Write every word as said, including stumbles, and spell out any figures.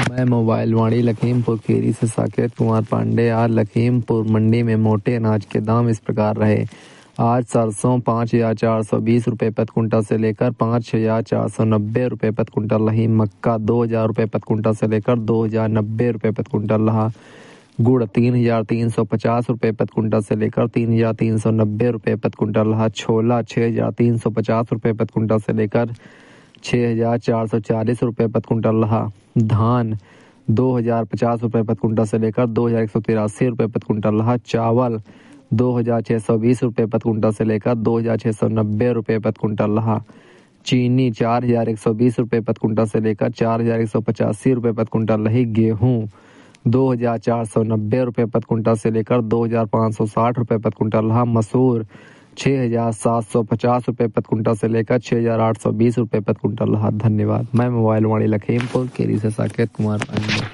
मैं मोबाइल वाणी लखीमपुर खीरी से साकेत कुमार पांडे। आज लखीमपुर मंडी में मोटे अनाज के दाम इस प्रकार रहे। आज सरसों पाँच हजार चार सौ बीस रुपये प्रति कुंटल से लेकर पाँच हजार चार सौ नब्बे रुपये प्रति कुंटल रही। मक्का दो हजार रुपये प्रति कुंटल से लेकर दो हजार नब्बे रुपये प्रति कुंटल रहा। गुड़ तीन हजार तीन सौ पचास रुपये प्रति कुंटल से लेकर तीन हजार तीन सौ नब्बे रुपये प्रति कुंटल रहा। छोला छः हजार तीन सौ पचास रुपये प्रति कुंटल से लेकर छः हजार चार सौ चालीस रुपये प्रति कुंटल रहा। धान दो हजार पचास रुपये प्रति कुंटल से लेकर दो हजार एक सौ तिरासी रुपये प्रति कुंटल रहा। चावल दो हजार छः सौ बीस रुपये प्रति कुंटल से लेकर दो हजार छः सौ नब्बे रुपये प्रति कुंटल रहा। चीनी चार हजार एक सौ बीस रुपये प्रति कुंटल से लेकर चार हजार एक सौ पचासी रुपये प्रति कुंटल रही। गेहूँ दो हजार चार सौ नब्बे रुपये प्रति कुंटल से लेकर दो हजार पाँच सौ साठ रुपये प्रति कुंटल रहा। मसूर छः हजार सात सौ पचास रुपये प्रति कुंटल से लेकर छः हजार आठ सौ बीस रुपये प्रति कुंटल रहा। धन्यवाद। मैं मोबाइल वाणी लखीमपुर खीरी से साकेत कुमार पांडे।